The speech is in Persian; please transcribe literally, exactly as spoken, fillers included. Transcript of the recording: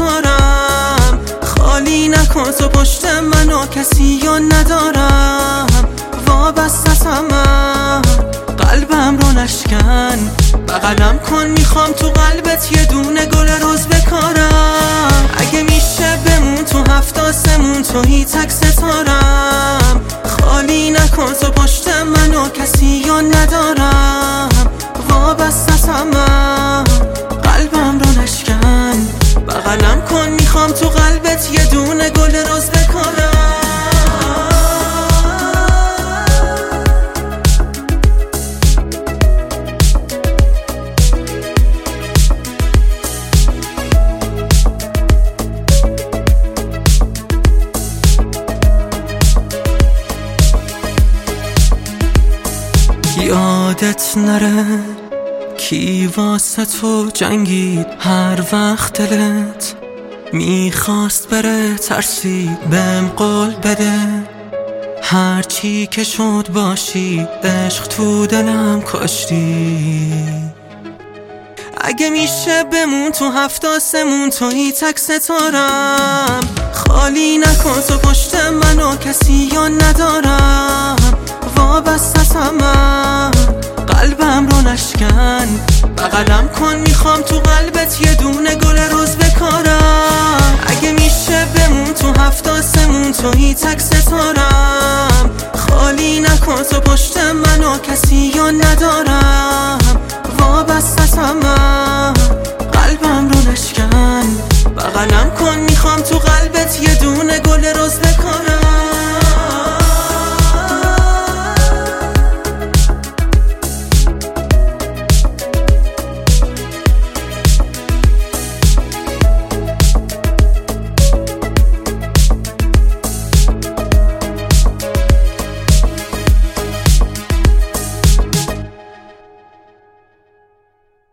ستارم. خالی نکن تو پشت منو، کسی یا ندارم. وابستم من، قلبم رو نشکن. بغلم کن میخوام تو قلبت یه دونه گل روز بکارم. اگه میشه بمون تو هفت آسمون، تویی تک ستارم. خالی نکن تو پشت منو، کسی یا ندارم. وابستم من، قلبم رو نشکن. بغلم کن میخوام تو قلبت یه دونه گل روز بکارم. یادت نره کی واسه تو جنگید، هر وقت دلت میخواست بره ترسید بهم قول بده. هر چی که شد باشی، عشق تو دلم کشتی. اگه میشه بمون تو هفت آسمون، تویی تک ستارم. خالی نکن تو پشت منو، کسی یا ندارم. وابستم من، قلبم رو نشکن. بغلم کن میخوام تو قلبت یه دونه گل روز بکارم. اگه میشه بمون تو هفت آسمون، تویی تک ستارم. خالی نکن تو پشت منو، کسی یا ندارم. وابستم من، قلبم رو نشکن. بغلم کن میخوام تو قلبت یه دونه گل روز بکارم.